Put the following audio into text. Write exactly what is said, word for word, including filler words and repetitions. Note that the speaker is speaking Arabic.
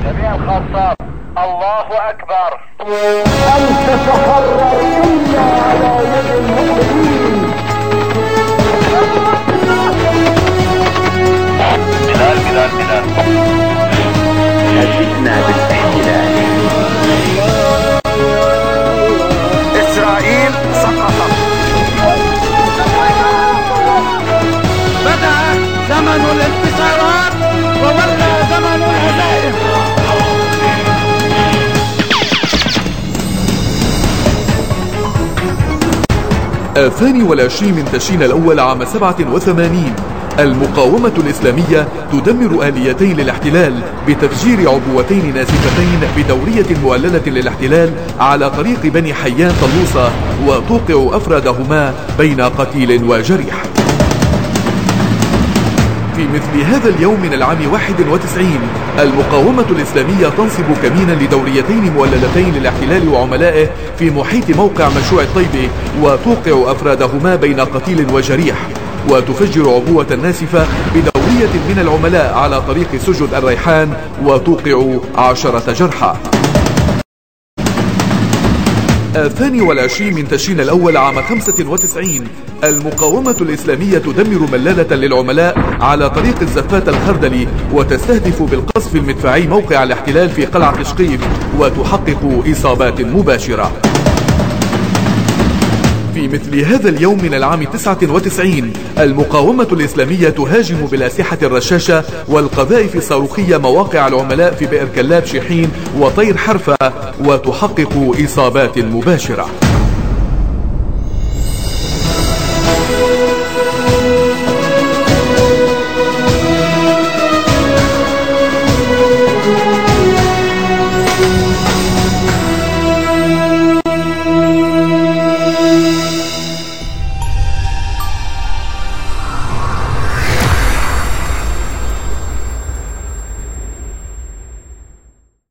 جميع الخاصات الله أكبر. أن تتحرر إلا على يد المؤمنين. بلال بلال بلال هددنا بالاحتلال. إسرائيل سقطت. بدأ زمن الانتصارات وولى زمن الهزائم. الثاني والعشرين من تشرين الأول عام سبعة وثمانين، المقاومة الإسلامية تدمر آليتين للاحتلال بتفجير عبوتين ناسفتين بدورية مؤللة للاحتلال على طريق بني حيان طلوسة، وتوقع أفرادهما بين قتيل وجريح. في مثل هذا اليوم من العام واحد وتسعين، المقاومة الإسلامية تنصب كمينا لدوريتين مؤللتين للاحتلال وعملائه في محيط موقع مشروع الطيبة، وتوقع أفرادهما بين قتيل وجريح، وتفجر عبوة ناسفة بدورية من العملاء على طريق سجد الريحان، وتوقع عشرة جرحى. الثاني والعشرين من تشرين الأول عام خمسة وتسعين، المقاومة الإسلامية تدمر ملالة للعملاء على طريق الزفات الخردلي، وتستهدف بالقصف المدفعي موقع الاحتلال في قلعة شقيف، وتحقق إصابات مباشرة. في مثل هذا اليوم من العام تسعة وتسعين، المقاومة الإسلامية تهاجم بالأسلحة الرشاشة والقذائف الصاروخية مواقع العملاء في بئر كلاب شيحين وطير حرفة، وتحقق إصابات مباشرة.